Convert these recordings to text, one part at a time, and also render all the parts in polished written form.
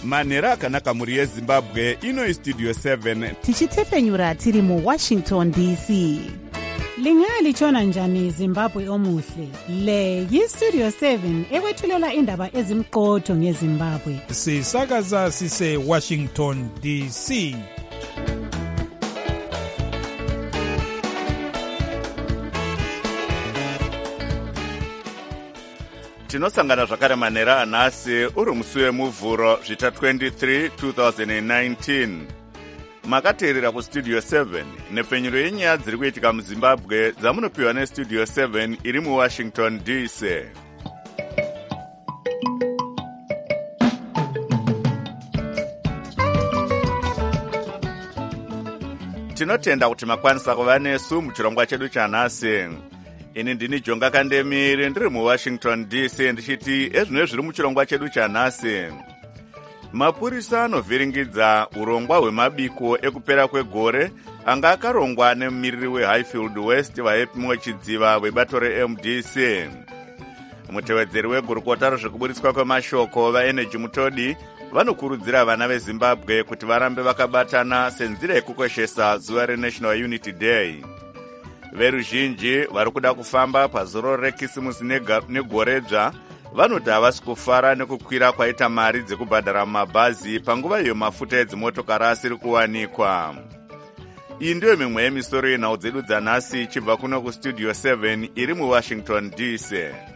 manhero akanaka mhuri yezimbabwe. Ino istudio 7 tichitepfenyura tiri muwashington dc. Lingalitshona njani Zimbabwe omuhle? Le yistudio 7 ekwethulela indaba ezimqotho ngeZimbabwe. Sisakaza sise Washington DC. tinosangana zvakare manhero anhasi uri musi wemuvhuro zvita 23 2019. makateerera kustudio 7 nepfenyuro yenyaya dziri kuitika muzimbabwe dzamunopiwa nestudio 7 iri muwashington dc. tinotenda kuti makwanisa kuva nesu muchirongwa chedu chanhasi. ini ndini Jonga Kandemiri ndiri muwashington dc ndichiti ezvino zviri muchirongwa chedu chanhasi. mapurisa anovhiringidza urongwa hwemabiko ekupera kwegore anga akarongwa nemumiriri wehighfield west vaepimo chidziva vebato remdc. mutevedzeri wegurukota rezvekuburitswa kwemashoko vaenergy mutodi vanokurudzira vana vezimbabwe kuti varambe vakabatana senzira yekukoshesa zuva renational unity day. veruzhinji vari kuda kufamba pazoro rekisimusi negoredzva vanoti havasi kufara nekukwira kwaita mari dzekubhadhara mumabhazi panguva iyo mafuta edzimotokari asiri kuwanikwa. iyi ndiyo mimwe yemisoro yenhau dzedu dzanhasi ichibva kuno kustudio 7 iri muwashington dc.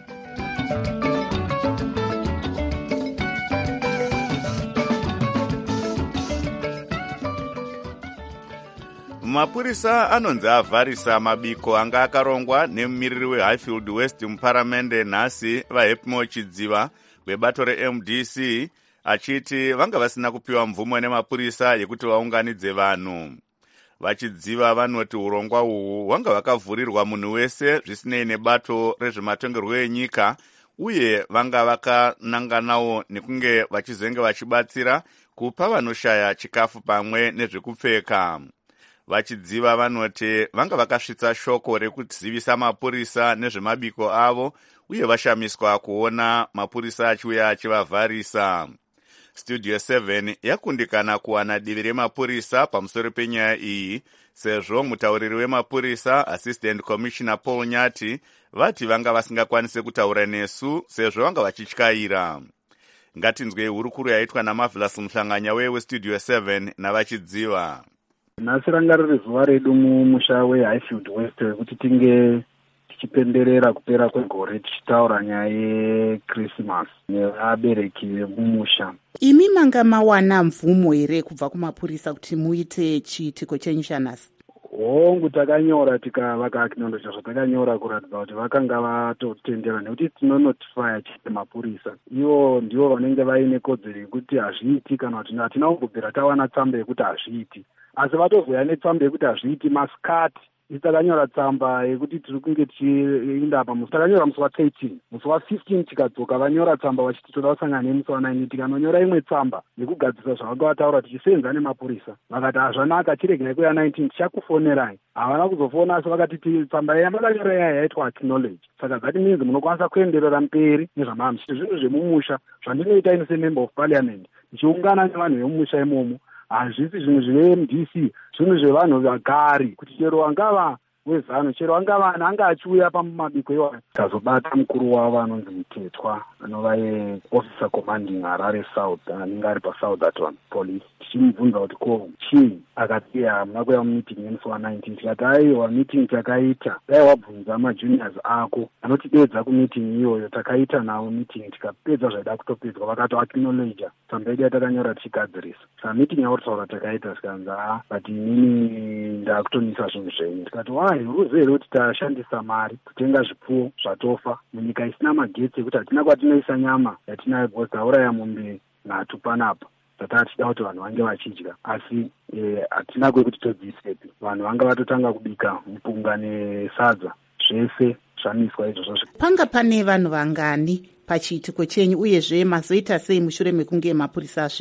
mapurisa anonzi avharisa mabiko anga akarongwa nemumiriri wehighfield west muparamende nhasi vahepimo chidziva vebato remdc achiti vanga vasina kupiwa mvumo nemapurisa yekuti vaunganidze vanhu. vachidziva vanoti urongwa uhwu hwanga hwakavhurirwa munhu wese zvisinei nebato rezvematongerwo enyika uye vanga vakananganawo nekunge vachizenge vachibatsira kupa vanoshaya chikafu pamwe nezvekupfeka. vachidziva vanoti vanga vakasvitsa shoko rekuzivisa mapurisa nezvemabiko avo uye vashamiswa kuona mapurisa achiuya achivavharisa. studio 7 yakundikana kuwana divi remapurisa pamusoro penyaya iyi sezvo mutauriri wemapurisa assistant commissioner Paul Nyati vati vanga vasingakwanise kutaura nesu sezvo vanga vachityaira. ngatinzwei hurukuru yaitwa naMarvelous Muhlanganya westudio 7 navachidziva. nhasi ranga riri zuva redu mumusha wehighfield west wekuti tinge tichipenderera kupera kwegore tichitaura nyaya yekrismas nevabereki vemumusha. imi manga mawana mvumo here kubva kumapurisa kuti muite chiitiko chenyu chanhasi? hongu takanyora tikavaka acknowledge zvatakanyora kuratidza kuti vakanga vatotendera nekuti tinonotifya chete mapurisa. ivo ndivo vanenge vaine kodzero yekuti hazviiti kana kuti hatina kumbobvira tawana tsamba yekuti hazviiti, asi vatozoya netsamba yekuti hazviiti masikati. isi takanyora tsamba yekuti tiri kunge tichienda apa takanyora musi wa13 musi wa15 tikadzoka vanyora tsamba vachiti toda kusangana nemusi wa9 tikanonyora imwe tsamba nekugadzisa zvavanga vataura tichisenza nemapurisa vakati hazvanaka chiregai kuya 19 tichakufonerai. havana kuzofona asi vakati tsamba yavakanyora yaya yaitwa acknowledge. saka zati minzi munokwanisa kuenderera mberi nezvamamshiti zvinhu zvemumusha zvandinoita ine semember of parliament ndichiungana nevanhu vemumusha imomo. hazvisi zvinhu zvemdc zvinhu zvevanhu vagari kuti chero wangava wezano chero wangava anga achiuya pamabiko iwayo kazobata mukuru wavo anonzi Mutetwa anova officer commanding Harare South anenge ari paSouthern Police tichimubvunza kuti ko chii akati hamuna kuya mumeeting yemusi wa19 tikati aiwa meeting takaita dai wabvunza majuniors ako anotidedza kumeeting iyoyo takaita nawo meeting tikapedza zvaida kutopedzwa vakatoacknowledge tsamba yedu yatakanyora tichigadzirisa. saka meeting yauritaura takaita tikanzi but inini ndakutonisa zvinhu zvenyu tikati ruzivo here kuti tashandisa mari kutenga zvipfuwo zvatofa munyika isina magetsi ekuti hatina kwatinoisa nyama yatinayo because tauraya mombe 3 panapa dzatava tichida kuti vanhu vange vachidya asi hatina kwekuti todziisepi. vanhu vanga vatotanga kubika mupunga nesadza zvese zvamiswa izvozvo. panga pane vanhu vangani pachiitiko chenyu uyezve mazoita sei mushure mekunge mapurisa asvika?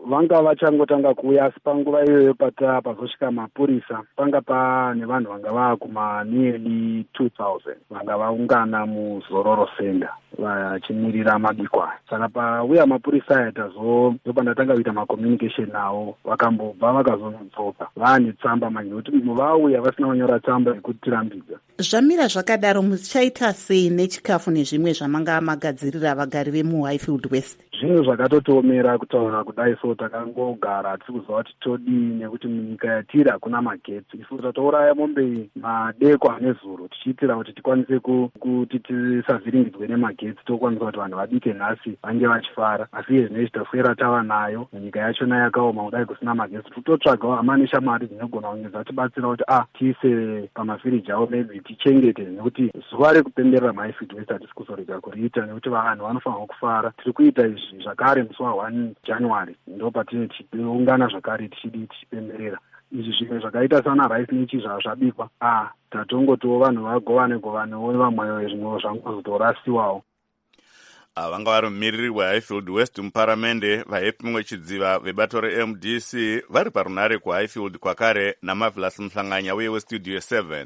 vanga vachangotanga kuuya, asi panguva iyoyo pazosvika mapurisa panga pane vanhu vanga vaakuma nearly 2000 vanga vaungana muzororo center vachimirira mabiko aya. Saka pauya mapurisa aya ndopandatanga kuita macommunication navo, vakambobva vakazodzoka vaane tsamba manje, kuti vauya vasina kunyora tsamba yekutirambidza. Zvamira zvakadaro, muchaita sei nechikafu nezvimwe zvamanga magadzirira vagari vemuHighfield West? Zvinhu zvakatotiomera kutaura kudai, so takangogara tikuziva kuti todii, nekuti munyika yatiri hakuna magetsi. Isu tatouraya mombe madeko anezuro tichiitira kuti tikwanise kuti tisavhiringidzwe nemagetsi, tokwanisa kuti vanhu vabike nhasi vange vachifara. Asi izvi nezvitafwera tava nayo, munyika yachona yakaoma kudai kusina magetsi, tototsvagawo hama neshamwari dzinogona kungeza tibatsira kuti tiise pamafiriji avo, maybe tichengete, nekuti zuva rekupemberera muHighfield West hatisi kuzorega kuriita, nekuti vanhu vanofanirwa kufara. Tiri kuita izvi zvakare musi wa1 January, ndo patinoungana zvakare tichipemberera izvi zvimwe zvakaita sana rice nechi zvabikwa. Tatongotiwo vanhu vagovanewo vamwewo zvimwe zvangozotorasiwawo. Vanga vari mumiriri weHighfield West muparamende, vaHepimwe Chidziva vebato reMDC vari parunare kuHighfield kwakare naMarvelous Muhlanganya uye weStudio 7.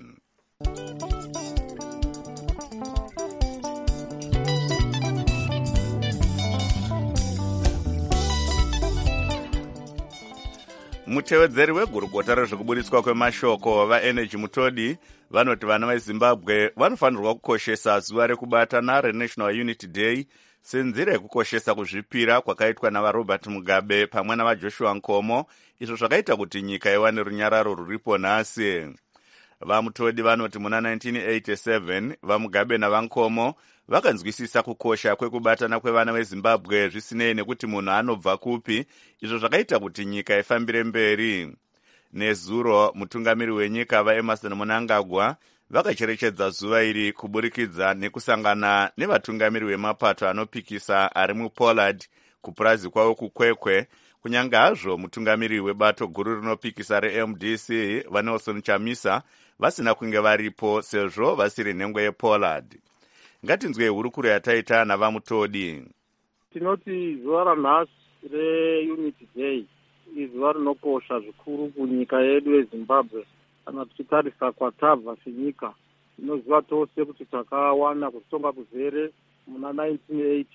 Mutevedzeri wegurukota rezvekubudiswa kwemashoko vaEnergy Mutodi vanoti vana veZimbabwe vanofanirwa kukoshesa zuva rekubatana reNational Unity Day senzira yekukoshesa kuzvipira kwakaitwa navaRobert Mugabe pamwe navaJoshua Nkomo, izvo zvakaita kuti nyika iwane runyararo ruripo nhasi. VaMutodi vanoti muna 1987 vaMugabe navaNkomo vakanzwisisa kukosha kwekubatana kwevana veZimbabwe zvisinei nekuti munhu anobva kupi, izvo zvakaita kuti nyika ifambire mberi. Nezuro mutungamiri wenyika vaEmerson Mnangagwa vakacherechedza zuva iri kuburikidza nekusangana nevatungamiri vemapato anopikisa ari muPollard kupurazi kwavo kukwekwe, kunyange hazvo mutungamiri webato guru rinopikisa reMDC vaNelson Chamisa vasina kunge varipo sezvo vasiri nhengo yePollard. Ngatinzwe hurukuro yataita navaMutodi. Tinoti zuva ranhasi reUnity Day izuva rinokosha zvikuru kunyika yedu yeZimbabwe. Kana tichitarisa kwatabva senyika, tinoziva tose kuti takawana kutonga kuzere muna 1980,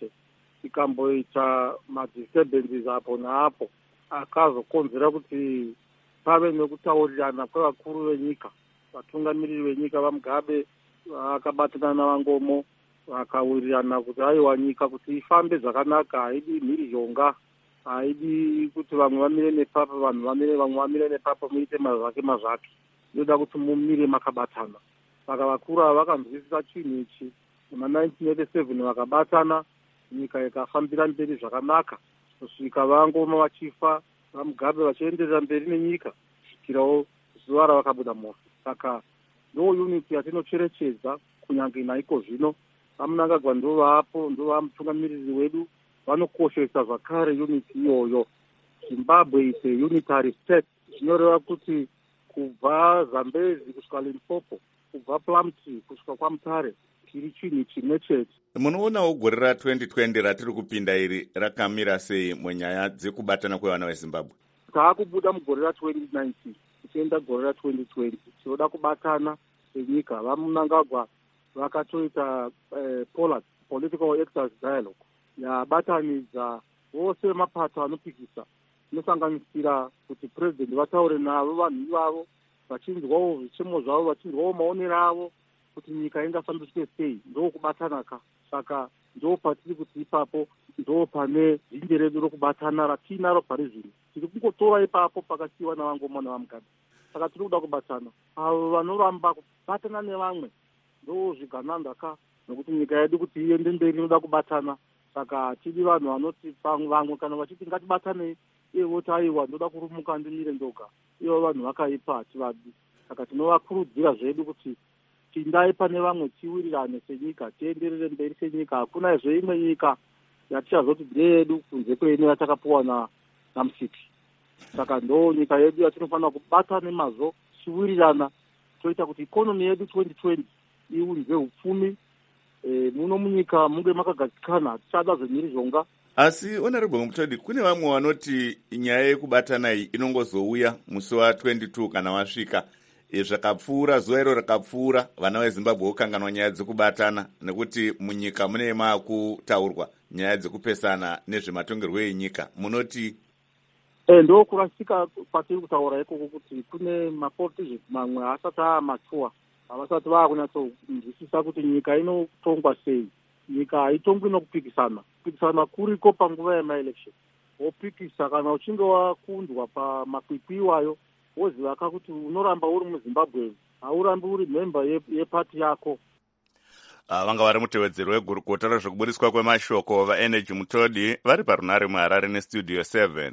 tikamboita madisturbances apo naapo akazokonzera kuti pave nekutaurirana kwevakuru venyika. Vatungamiriri venyika vaMugabe vakabatana navaNkomo vakawirirana kuti aiwa nyika kuti ifambe zvakanaka, haidi mhirizhonga, haidi kuti vamwe vamire nepapa, vamwe vamire nepapa, muite mazvake. Inoda kuti mumire makabatana. Saka vakuru ava vakanzwisisa chinhu ichi. Muna 1987 vakabatana, nyika ikafambira mberi zvakanaka, kusvika vaNkomo vachifa, vaMugabe vachienderera mberi nenyika kusvikirawo zuva ravakabuda mosi. Saka ndo unity yatinocherechedza kunyange naiko zvino. VaMnangagwa ndo vapo, ndo vamutungamiriri wedu, vanokoshesa zvakare unity iyoyo. Zimbabwe is a unitary state. Zvinoreva kuti kubva Zambezi kusvika Limpopo, kubva Plumtree kusvika kwaMutare, tiri chinhu chimwe chete. Munoonawo gore ra2020 ratiri kupinda iri rakamira sei munyaya dzekubatana kwevana veZimbabwe? Taakubuda mugore ra2019 tichienda gore ra2020, tinoda kubatana senyika. VaMnangagwa vakatoita Pollard Political Actors Dialogue yabatanidza vose mapato anopikisa, inosanganisira kuti president vataure navo vanhu ivavo, vachinzwawo zvichemo zvavo, vachinzwawo maonero avo kuti nyika ingafambiswe sei. Ndo kubatana ka. Saka ndo patiri kuti ipapo ndo pane dzinje redu rokubatana ratinaro pari zvino. Tiri kungotora ipapo pakasiyiwa navaNkomo navaMugabe. Saka tiri kuda kubatana. Avo vanoramba kubatana nevamwe ndo zvigananda ka, nokuti nyika yedu kuti iende mberi inoda kubatana. Saka tiri vanhu vanoti vamwe kana vachiti ngatibatane, iye voti aiwa ndoda kurumuka ndimire ndoga, ivo vanhu vakaipa hativadi. Saka tinovakurudzira zvedu kuti tindai pane vamwe, tiwirirane senyika, tienderere mberi senyika. Hakuna zveimwe nyika yatichazoti ndeyedu kunze kweino yatakapuwa naMusiki. Saka ndo nyika yedu yatinofanira kubatana mazvo, tiwirirana, toita kuti ikonomi yedu 2020 iunze upfumi. Muno munyika munge makagadzikana, tichada zvemhirizhonga, Asi Honorable Mutodi, kune vamwe vanoti nyaya yekubatana iyi inongozouya musi wa22 kana wasvika. Zvakapfuura, zuva iro rakapfuura, vana veZimbabwe vokanganwa nyaya dzekubatana, nekuti munyika mune makutaurwa nyaya dzekupesana nezvematongerwo enyika. Munoti? Ndo kurasika kwatiri kutaura ikoko kuti kune mapoliticians mamwe asati amatua, havasati vakunyatsonzwisisa kuti nyika inotongwa sei. Nyika haitongwi nokupikisana. Kupikisana kuriko panguva yemaelection. Wopikisa kana uchinge wakundwa pamakwikwi iwayo, woziva kuti unoramba uri muZimbabwe, haurambi uri member yepati yako. Vanga vari mutevedzeri wegurukota rezvekuburiswa kwemashoko vaEnergy Mutodi vari parunare muHarare neStudio 7.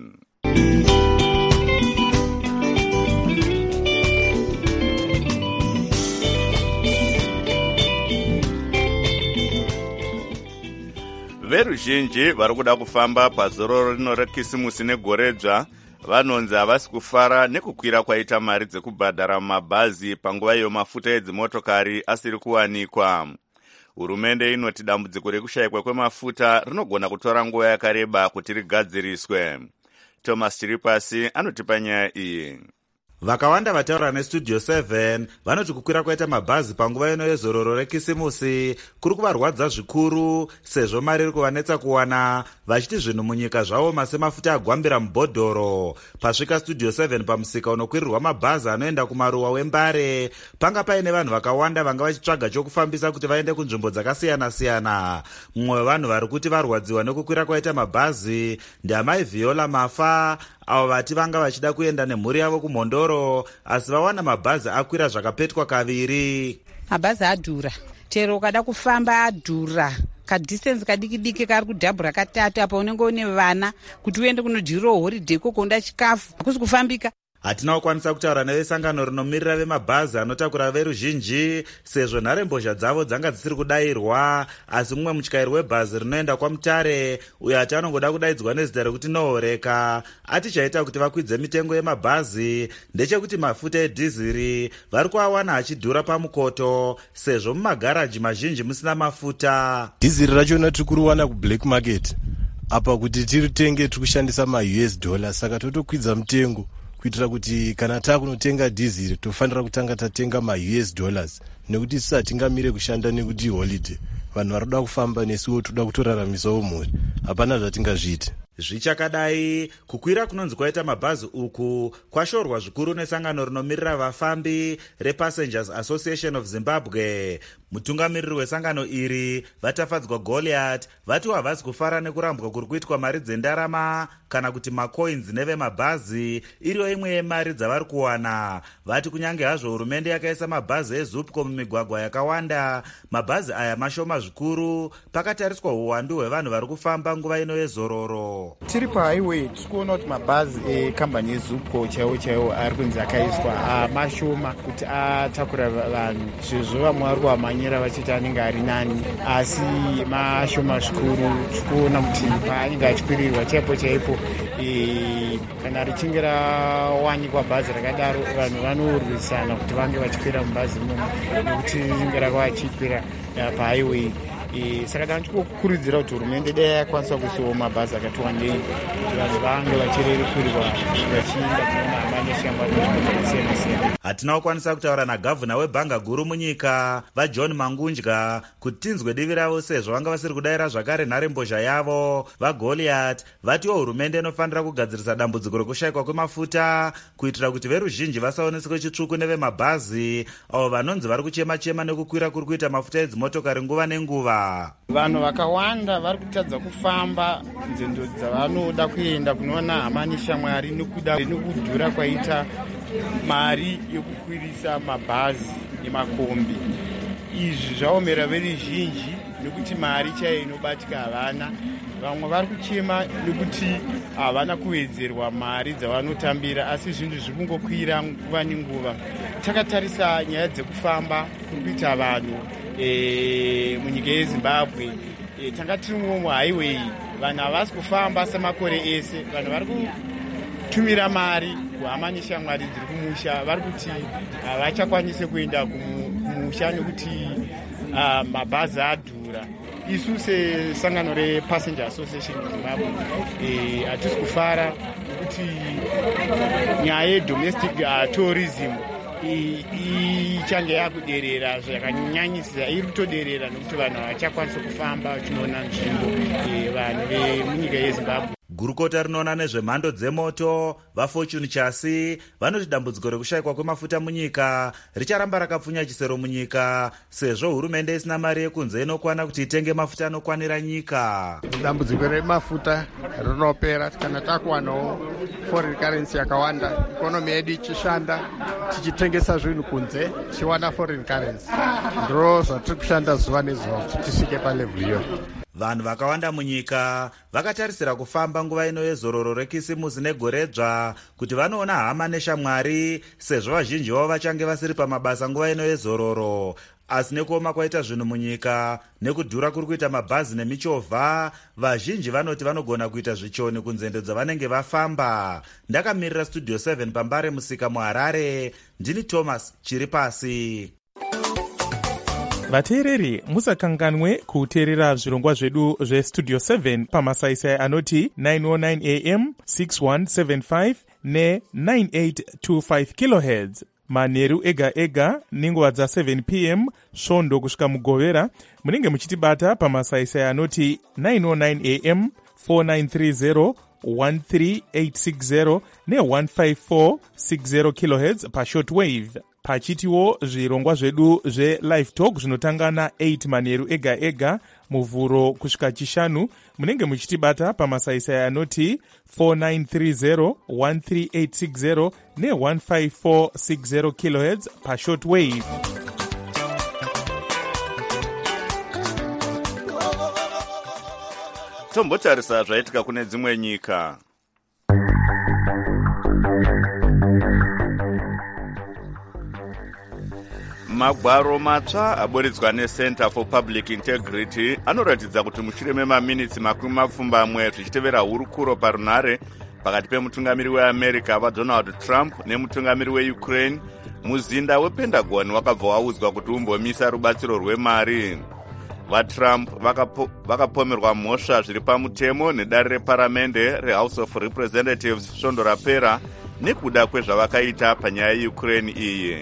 Veruzhinji vari kuda kufamba pazororo rino rekisimusi negoredzva vanonzi havasi kufara nekukwira kwaita mari dzekubhadhara mumabhazi panguva iyo mafuta edzimotokari asiri kuwanikwa. Hurumende inoti dambudziko rekushayikwa kwemafuta rinogona kutora nguva yakareba kuti rigadziriswe. Thomas Chiripasi anotipa nyaya iyi. Vakawanda vataura neStudio 7 vanoti kukwira kwaita mabhazi panguva ino yezororo rekisimusi kuri kuvarwadza zvikuru sezvo mari iri kuvanetsa kuwana, vachiti zvinhu munyika zvaoma semafuta agwambira mubhodhoro. Pasvika Studio 7 pamusika unokwirirwa mabhazi anoenda kumaruwa weMbare, panga paine vanhu vakawanda vanga vachitsvaga chokufambisa kuti vaende kunzvimbo dzakasiyana-siyana. Mumwe wevanhu vari kuti varwadziwa nekukwira kwaita mabhazi ndiamai Viola Mafa, avo vati vanga vachida kuenda nemhuri yavo kuMhondoro asi vawana mabhazi akwira zvakapetwa kaviri. Mabhazi adhura, chero ukada kufamba adhura, kadistance kadiki-diki kari kudhabhura katatu, apa unenge une vana kuti uende kunodyirawo holiday kokonda chikafu hakusi kufambika. Hatina kukwanisa kutaura nevesangano rinomirira vemabhazi anotakura veruzhinji sezvo nharembozha dzavo dzanga dzisiri kudayirwa, asi mumwe mutyairi webhazi rinoenda kwaMutare uyo ati anongoda kudaidzwa nezita rekuti Nohoreka ati chaita kuti vakwidze mitengo yemabhazi ndechekuti mafuta edhiziri vari kuawana achidhura pamukoto sezvo mumagaraji mazhinji musina mafuta. Dhiziri rachona tiri kuriwana kublack market apa kuti tiritenge tiri kushandisa maUS dollars, saka totokwidza mutengo kuitira kuti kana takunotenga dhiziri tofanira kutanga tatenga maUS dollars nekuti sisa tingamire kushanda nekuti holiday. Vanhu varikuda kufamba nesuwo toda kutoraramisawo mhuri, hapana zvatingazviite. Zvichakadai, kukwira kunonzi kwaita mabhazi uku kwashorwa zvikuru nesangano rinomirira vafambi rePassengers Association of Zimbabwe. Mutungamiriri wesangano iri Vatafadzwa Goliath vati havasi kufara nekurambwa kuri kuitwa mari dzendarama kana kuti macoins nevemabhazi iriyo imwe yemari dzavari kuwana. Vati kunyange hazvo hurumende yakaisa mabhazi eZupco mumigwagwa yakawanda, mabhazi aya mashoma zvikuru pakatariswa uwandu hwevanhu vari kufamba nguva ino yezororo. Tiri pahighway tiri kuona kuti mabhazi ekambani yeZupco chaiwo ari kunzi akaiswa mashoma kuti atakura vanhu, zvezvo vamwe vari kuamanyira vachiti anenge ari nani asi mashoma zvikuru. Tikuona kuti paanenge achikwirirwa chaipo kana richinge rawanikwa bhazi rakadaro vanhu vanorwisana kuti vange vachikwira mubhazi imomo nekuti ringe rakachikwira pahighway. Saka tanokurudzira kuti hurumende dai yakwanisa kuisawo mabhazi akati wandei kuti vanhu vange vachirerukirirwa vachienda kuona amani shamwari dzakasiyana-siyana. Hatina kukwanisa kutaura nagavhuna webhanga guru munyika vaJohn Mangunja kuti tinzwe divi ravo sezvo vanga vasiri kudayira zvakare nharembozha yavo. VaGoliath vatiwo hurumende inofanira kugadzirisa dambudziko rekushayikwa kwemafuta kuitira kuti veruzhinji vasaoneseke chitsvuku nevemabhazi avo vanonzi vari kuchema-chema nekukwira kuri kuita mafuta edzimotokari nguva nenguva. Vanhu vakawanda vari kutadza kufamba nzendo dzavanoda kuenda kunoona hamani shamwari nekuda nekudhura kwaita mari yekukwirisa mabhazi nemakombi. Izvi zvaomera veruzhinji nekuti mari chaiyo inobatika havana. Vamwe vari kuchema nekuti havana kuwedzerwa mari dzavanotambira, asi zvinhu zviri kungokwira nguva nenguva. Takatarisa nyaya dzekufamba kuri kuita vanhu munyika yeZimbabwe, tanga tiri muhighway, vanhu havasi kufamba semakore ese. Vanhu vari kutumira mari kuhama neshamwari dziri kumusha, vari kuti havachakwanise kuenda kumusha nekuti mabhazi adhura. isu sesangano repassenger association muzimbabwe hatisi kufara nekuti nyaya yedomestic tourism ichange yakuderera zvakanyanyisira, iri kutoderera nekuti vanhu havachakwanisa kufamba vachinoona nzvimbo vanhu vemunyika yezimbabwe. Gurukota rinoona nezvemhando dzemoto vaFortune Chasi vanoti dambudziko rekushayikwa kwemafuta munyika richaramba rakapfunya chisero munyika sezvo hurumende isina mari yekunze inokwana kuti itenge mafuta anokwanira nyika. Dambudziko remafuta rinopera kana takuwanawo foreign currency yakawanda, ikonomi yedu ichishanda, tichitengesa zvinhu kunze tichiwana foreign currency. Ndiro zvatiri kushanda zuva nezuva kuti tisvike palevel iyo. Vanhu vakawanda munyika vakatarisira kufamba nguva ino yezororo rekisimusi negoredzva kuti vanoona hama neshamwari sezvo vazhinji vavo vachange vasiri pamabasa nguva ino yezororo. Asi nekuoma kwaita zvinhu munyika nekudhura kuri kuita mabhazi nemichovha, vazhinji vanoti vanogona kuita zvichoni kunzendo dzavanenge vafamba. Ndakamirira Studio 7 pambare musika muHarare, ndini Thomas Chiripasi. Vateereri, musakanganwe kuteerera zvirongwa zvedu zvestudio 7 pamasaisai anoti 909 am 6175 ne9825 kHz manheru ega ega nenguva dza7 pm svondo kusvika mugovera. Munenge muchitibata pamasaisai anoti 909 am 4930 13860 ne15460 kHz pashortwave. Pachitiwo zvirongwa zvedu zve-live talk zvinotanga na8 manheru ega ega muvhuro kusvika chishanu. Munenge muchitibata pamasaisai anoti 4930 13860 ne15460 kHz pashortwave. Tombotarisa zvaitika kune dzimwe nyika. Magwaro matsva aboredzwa neCenter for Public Integrity anoratidza kuti mushure memaminitsi makumi mapfumbamwe zvichitevera hurukuro parunhare pakati pemutungamiri weAmerica vaDonald Trump nemutungamiri weUkraine, muzinda wePentagon wakabva waudzwa kuti umbomisa rubatsiro rwemari. VaTrump vakapomerwa mhosva zviri pamutemo nedare reparamende reHouse of Representatives svondo rapera nekuda kwezvavakaita panyaya yeUkraine iyi.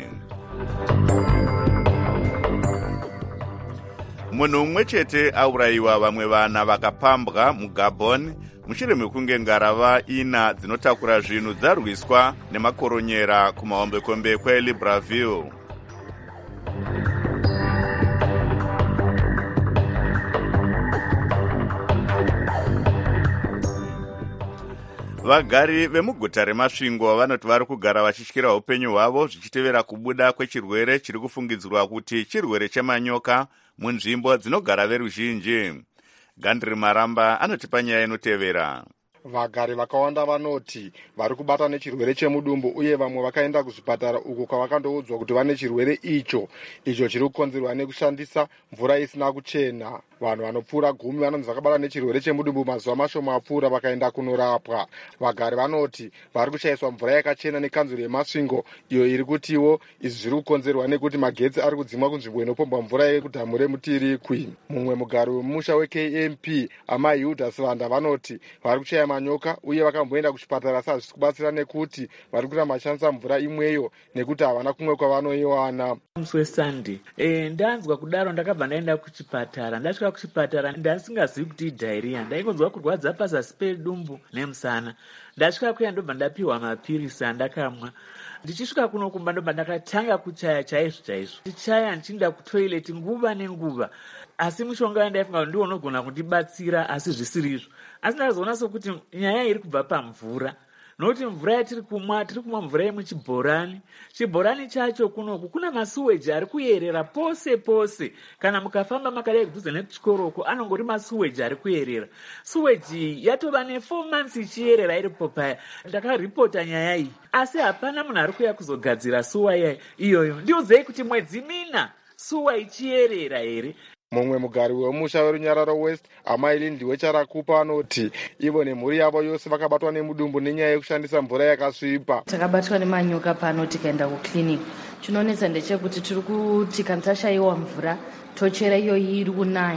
Munhu umwe chete aurayiwa, vamwe vana vakapambwa muGabon mushure mekunge ngarava 4 dzinotakura zvinhu dzarwiswa nemakoronyera kumahombekombe kweLibreville. Vagari vemuguta reMasvingo vanoti vari kugara vachityira upenyu hwavo zvichitevera kubuda kwechirwere chiri kufungidzirwa kuti chirwere chemanyoka munzvimbo dzinogara veruzhinji. Gandri Maramba anotipa nyaya inotevera. Vagari vakawanda vanoti vari kubata nechirwere chemudumbu uye vamwe vakaenda kuzvipatara uko kwavakandoudzwa kuti vane chirwere icho chiri kukonzerwa nekushandisa mvura isina kuchena. Vanhu vanopfuura 10 vanonzi vakabata nechirwere chemudumbu mazuva mashoma apfuura vakaenda kunorapwa. Vagari vanoti vari kushayiswa mvura yakachena nekanzuro yeMasvingo iyo iri kutiwo izvi zviri kukonzerwa nekuti magetsi ari kudzimwa kunzvimbo inopombwa mvura yekudhamu reMutirikwi. Mumwe mugari wemusha weKMP Amahyuda Sivanda vanoti vari kushaya manyoka uye vakamboenda kuchipatara asi hazvisi kubatsira nekuti vari kuramba vachishandisa mvura imweyo nekuti havana kumwe kwavanoiwana. Musi weSunday ndanzwa kudaro ndakabva ndaenda kuchipatara. Ndasvika kuchipatara ndasingazivi kuti idhairiya, ndaikonzwa kurwadza pazasi pedumbu nemusana. Ndasvika kuya ndobva ndapiwa mapirisi andakamwa. Ndichisvika kuno kumba ndobva ndakatanga kuchaya chaizvo chaizvo. Ndichaya ndichienda kutoileti nguva nenguva. Asi mushonga wandaifunga kuti ndiwo unogona kundibatsira asi zvisirizvo. Asi ndakazoona sokuti nyaya iri kubva pamvura. Nokuti mvura yatiri kumwa mvura yemuchibhorani. Chibhorani chacho kunoku kuna masuweji ari kuyerera pose pose. Kana mukafamba makadai kudhuze nekuchikoroko anongori masuweji ari kuyerera. Suweji yatova ne4 months ichiyerera iripo paya. Ndakaripota nyaya iyi. Asi hapana munhu ari kuya kuzogadzira suwa iyoyo. Ndiudzei kuti mwedzi 4 suwa ichiyerera here. Mumwe mugari wemusha weRunyararo West Amaili Ndiwecharakupa anoti ivo nemhuri yavo yose vakabatwa nemudumbu nenyaya yekushandisa mvura yakasvipa. Takabatwa nemanyoka pano tikaenda kukliniki. Chinonetsa ndechekuti tiri kuti kana tashayiwa mvura tochera iyo iri kunaya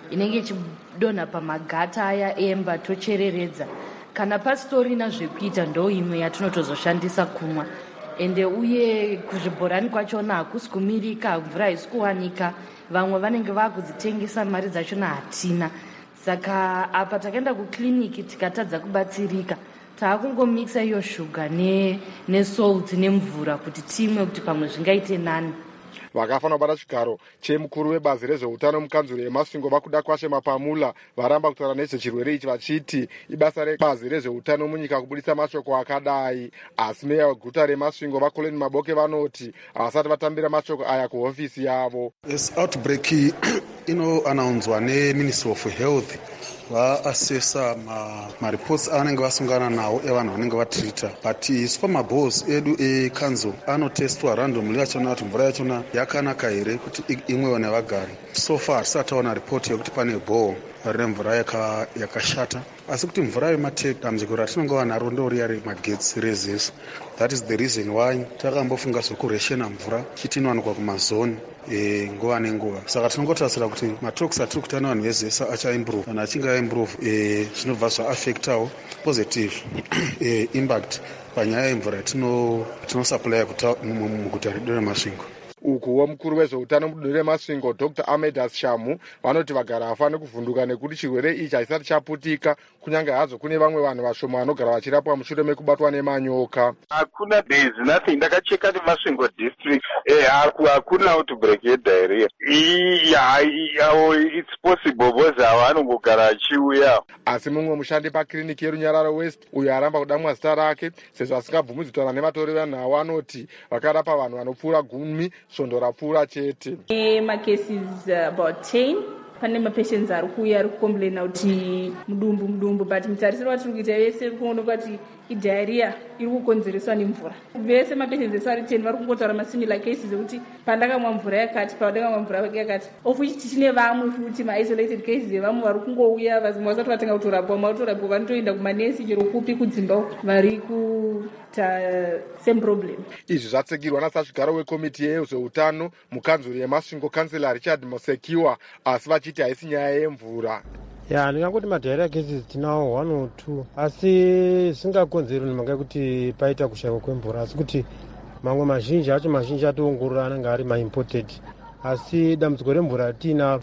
inenge ichidonha pamagata aya emba tochereredza. Kana pasitorina zvekuita ndo imwe yatinotozoshandisa kumwa. Ende uye kuzvibhorani kwachona hakusi kumirika, mvura haisi kuwanika. Vamwe vanenge vakudzitengesa, mari dzachona hatina. Saka apa takaenda kukliniki tikatadza kubatsirika, taakungomikisa iyo shuga nesalt nemvura kuti timwe kuti pamwe zvingaite nani. Vakafanira kubata chigaro chemukuru webazi rezveutano mukanzuro yeMasvingo vakuda kwashe Mapamula varamba kutaura nezvechirwere ichi vachiti ibasa rebazi rezveutano munyika kubudisa mashoko akadai. Asi meya weguta reMasvingo vaKoleni Maboke vanoti havasati vatambira mashoko aya kuhofisi yavo. Outbreak inoanaudzwa neMinistry of Health vaasesa mareports avanenge vasungana nawo evanhu vanenge vatrita, but isu pamabhos edu ekanzo anotestwa randomly achiona kuti mvura yachona yakanaka here kuti imwewo nevagari. So far hatisati taona ripoti yekuti pane bhoo rine mvura yakashata, asi kuti mvura yematap dambudziko ratinenge vanaro ndoriya remagetsi rezeso. That is the reason why takambofunga zvekureshena mvura chiti inowanikwa kumazoni nguva nenguva. Saka tinongotarisira kuti matalks atiri kuita nevanhu vezesa achaimprove. Kana achinge aimprove zvinobva zvaaffectawo positive impact panyaya yemvura yatinosupply muguta redu reMasvingo. Ukuwo mukuru wezveutano mudunhu reMasvingo Dr. Amedas Shamu vanoti vagara hafaniri kuvhunduka nekuti chirwere ichi haisati chaputika, kunyange hadzo kune vamwe vanhu vashoma vanogara vachirapwa mushure mekubatwa nemanyoka. Hakuna, there is nothing. Ndakacheka neMasvingo district hakuna outbreak yediarrhea. It's possible because vanongogara achiuya. Asi mumwe mushandi pakliniki yeRunyararo West uyo aramba kudamwa zita rake sezvo asingabvumidzi kutaura nematori vanhu avo anoti vakarapa vanhu vanopfuura 10 svondo rapfuura chete. Macases about 10. Pane mapatients ari kuuya ari kukomplaina kuti mudumbu, but mutarisiro watiri kuita vese kuonekwa kuti idiarrhea iri kukonzereswa nemvura. Vese mapatients esu ari 10 vari kungotaura masimilar cases ekuti pandakamwa mvura yakati, pandakamwa mvura yakati. Of which tichine vamwe futi ma-isolated cases evamwe vari kungouya vazimwe vasati vatanga kutorapwa, mautorapwa vanotoenda kumanesi chero kupi kudzimba vari kuita same problem. Izvi zvatsigirwa nasazvigaro wekomiti yezveutano mukanzuro yeMasvingo Kansela Richard Mosekiwa, asi vachiti haisi nyaya yemvura. Ndingangoti madiarrhea cases tinawo 1 or 2, asi zvisingakonzerwi nemhaka yekuti paita kushaiwa kwemvura, asi kuti mamwe mazhinji atoongorora anenge ari maimported. Asi dambudziko remvura ratina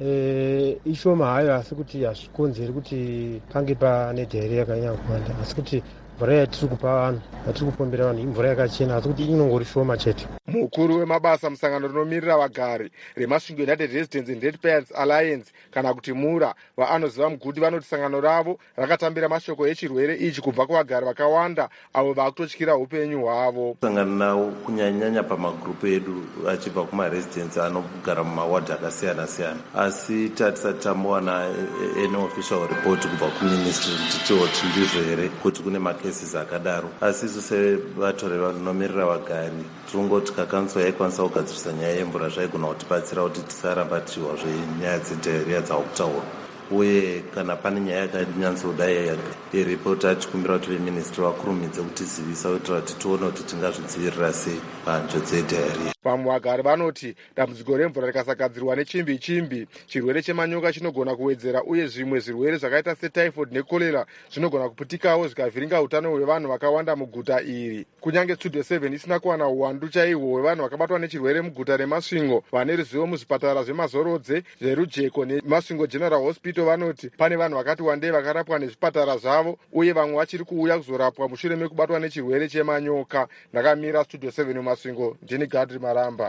ishoma hayo, asi kuti hazvikonzeri kuti pange pane diarrhea yakanyanya kuwanda, asi kuti mvura yatiri kupa vanhu, yatiri kupombera vanhu imvura yakachena, asi kuti inongori shoma chete. Mukuru wemabasa musangano rinomirira vagari reMasvingo United Residents and Ratepayers Alliance kana kuti MURA vaanoziva mugudi vanoti sangano ravo rakatambira mashoko echirwere ichi kubva kuvagari vakawanda avo vakutotyira upenyu hwavo. Sangano nawo kunyanyanya pamagrupu edu achibva kumaresidents anogara mumawadhi akasiyana-siyana, asi tatisati tambowana any official report kubva kuministry kuti ndizvo here kuti kune macases akadaro. Asi isu sevatori vanomirira vagari tirongoti kakanzwa yaikwanisa kugadzirisa nyaya yemvura zvaigona kutibatsira kuti tisaramba tichiwa zvenyaya dzediarrhea dzakutaurwa, uye kana pane nyaya yakanyatsoudai yeripoti achikumbira kuti veministry vakurumidze kutizivisa kuitira kuti tione kuti tingazvidzivirira sei panzvimbo dzediarrhea. Vamwe vagari vanoti dambudziko remvura rikasagadzirwa nechimbi chirwere chemanyoka chinogona kuwedzera, uye zvimwe zvirwere zvakaita setyphoid nekorera zvinogona kuputikawo zvikavhiringa utano hwevanhu vakawanda muguta iri. Kunyange Studio 7 isina kuwana uwandu chaihwo hwevanhu vakabatwa nechirwere muguta reMasvingo, vane ruzivo muzvipatara zvemazorodze zverujeko neMasvingo General Hospital vanoti pane vanhu vakati wandei vakarapwa nezvipatara zvavo, uye vamwe vachiri kuuya kuzorapwa mushure mekubatwa nechirwere chemanyoka. Ndakamira Studio 7 muMasvingo, ndini Gadri Maramba.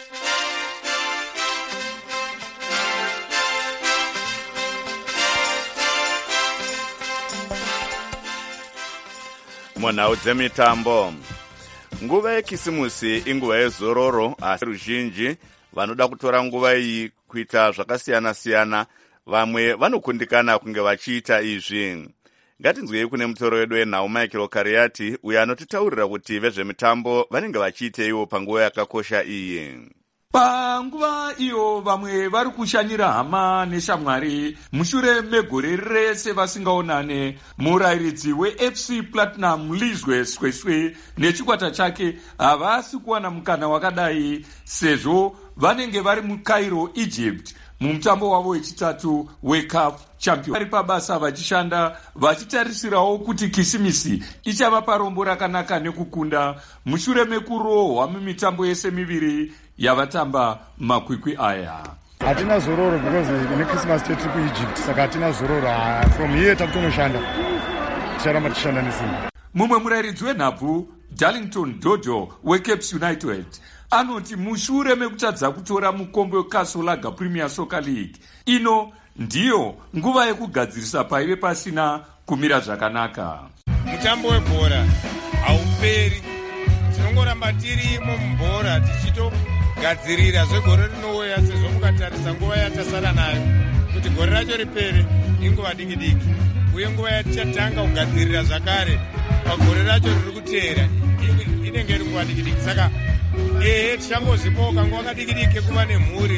Munhau dzemitambo. Nguva yekisimusi inguva yezororo, asi ruzhinji vanoda kutora nguva iyi kuita zvakasiyana-siyana. Vamwe vanokundikana kunge vachiita izvi. Ngatinzwei kune mutoro wedu wenhau Michael Kariati uyo anotitaurira kuti vezvemitambo vanenge vachiiteiwo panguva yakakosha iyi. Panguva iyo vamwe vari kushanyira hama neshamwari mushure megore rese vasingaonane, murayiridzi weFC Platinum Lizwe Sweswe nechikwata chake havasi kuwana mukana wakadai sezvo vanenge vari muCairo, Egypt mumutambo wavo wechitatu weCAF Champions. Vari pabasa vachishanda vachitarisirawo kuti Kisimisi ichava parombo rakanaka nekukunda mushure mekurohwa mumitambo yese miviri yavatamba makwikwi aya. Hatina zororo because neChristmas tiri kuEgypt, saka hatina zororo. From here takutonoshanda, ticharamba tichishanda nesimba. Mumwe murairidzi wenhabvu Darlington Dodo weCaps United anoti mushure mekutadza kutora mukombe weKasolaga Premier Soccer League, ino ndiyo nguva yekugadzirisa paive pasina kumira zvakanaka. Mutambo webhora hauperi, tinongoramba tirimo mubhora tichitogadzirira zvegore rinouya, sezvo mukatarisa nguva yatasara nayo kuti gore racho ripere inguva diki diki, uye nguva yatichatanga kugadzirira zvakare pagore racho riri kuteera inenge iri nguva diki diki. Saka tichangozvipoka nguva kadiki diki kuva nemhuri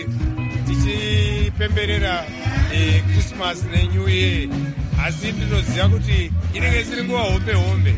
tichipemberera Christmas neNew Year, asi ndinoziva kuti inenge isiri nguva hombe hombe.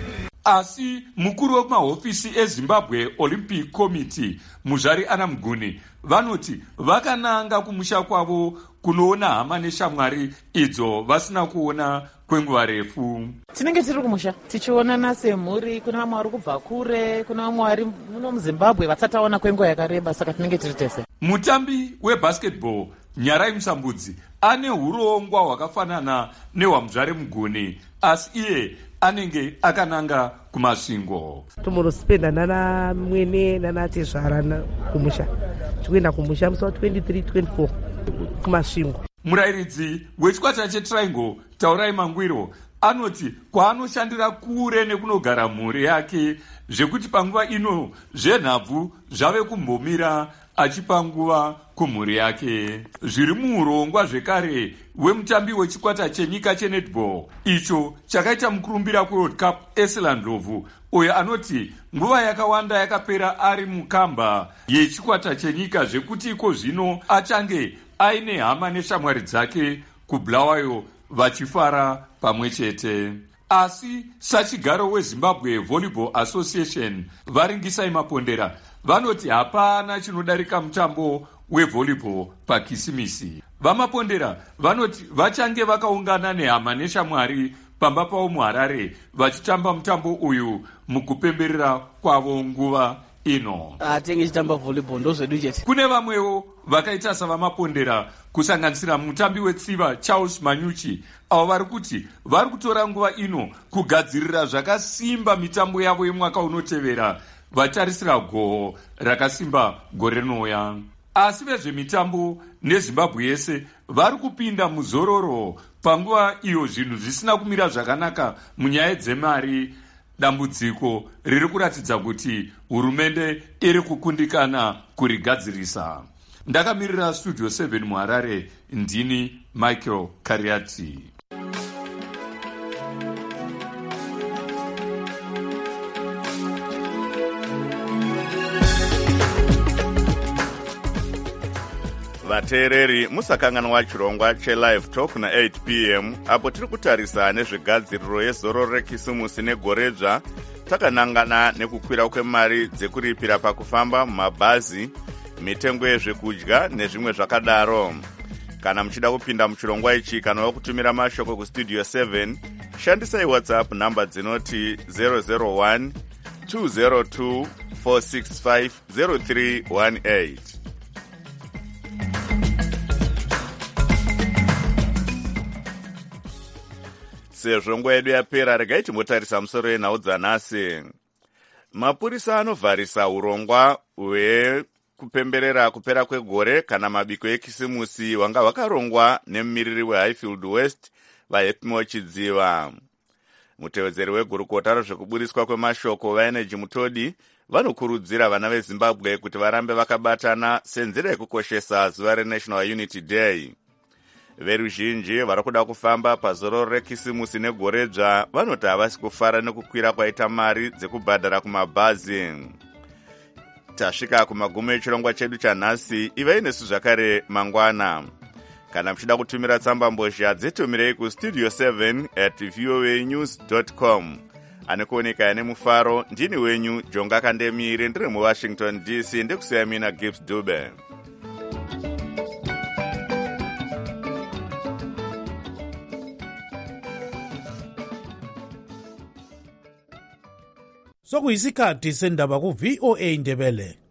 Asi mukuru wekumahofisi eZimbabwe Olympic Committee Muzvari Ana Muguni vanoti vakananga kumusha kwavo kunoona hama neshamwari idzo vasina kuona kwenguva refu. Tinenge tiri kumusha tichionana semhuri, kuna vamwe vari kubva kure, kuna vamwe vari muno muZimbabwe vasataona kwenguva yakareba, saka tinenge tiri tese. Mutambi webasketball Nyarai Musambudzi ane urongwa hwakafanana nehwaMuzvare Muguni, asi iye anenge akananga kumasvingo. Tombonospenda nana mwene nana tezvara kumusha, tikuenda kumusha musi wa 23-24 kumasvingo. Murairidzi wechikwata cheTriangle Taurai Mangwiro anoti kwaanoshandira kure nekunogara mhuri yake, zvekuti panguva ino zvenhabvu zvave kumbomira achipa nguva kumhuri yake. Zviri muurongwa zvekare wemutambi wechikwata chenyika chenetball icho chakaita mukurumbira kuWorld Cup Eselandlovu, uyo anoti nguva yakawanda yakapera ari mukamba yechikwata chenyika, zvekuti iko zvino achange aine hama neshamwari dzake kuBulawayo vachifara pamwe chete. Asi sachigaro weZimbabwe Volleyball Association varingisai Mapondera vanoti hapana chinodarika mutambo wevolleyball paKisimisi. VaMapondera vanoti vachange vakaungana nehama neshamwari pamba pavo muHarare vachitamba mutambo uyu mukupemberera kwavo nguva ino. Atenge chitamba volleyball ndozvedu chete. Kune vamwewo vakaita savaMapondera kusanganisira mutambi wetsiva Charles Manyuchi, avo vari kuti vari kutora nguva ino kugadzirira zvakasimba mitambo yavo yemwaka unotevera, vatarisira goho rakasimba gore rinouya. Asi vezvemitambo neZimbabwe yese vari kupinda muzororo panguva iyo zvinhu zvisina kumira zvakanaka munyaya dzemari, dambudziko riri kuratidza kuti hurumende iri kukundikana kurigadzirisa. Ndakamirira Studio 7 muHarare, ndini Michael Kariati. Vateereri, musakanganwa chirongwa cheLive Talk na8 p.m. apo tiri kutarisa nezvegadziriro yezororo reKisimusi negoredzva, takanangana nekukwira kwemari dzekuripira pakufamba mumabhazi, mitengo yezvekudya nezvimwe zvakadaro. Kana muchida kupinda muchirongwa ichi kana kutumira mashoko kustudio 7, shandisai WhatsApp namba dzinoti 001 202 465 0318. Sezvo nguva yedu yapera, regai timbotarisa musoro yenhau dzanhasi. Mapurisa anovharisa urongwa hwekupemberera kupera kwegore kana mabiko eKisimusi hwanga hwakarongwa nemumiriri weHighfield West vaHepimo Chidziva. Mutevedzeri wegurukota rezvekuburiswa kwemashoko vaeneji Mutodi vanokurudzira vana veZimbabwe kuti varambe vakabatana senzira yekukoshesa zuva reNational Unity Day. Veruzhinji vari kuda kufamba pazororo reKisimusi negoredzva vanoti havasi kufara nekukwira kwaita mari dzekubhadhara kumabhazi. Tasvika kumagumo echirongwa chedu chanhasi, ivai nesu zvakare mangwana. Kana muchida kutumira tsamba mbozha dzitumirei kustudio 7@voanews.com. Anokuoneka ane mufaro, ndini wenyu Jonga Kandemire, ndiri muWashington DC, ndikusiyamina Gibbs Dube. sokuyisikhathi sendaba ku-VOA Ndebele.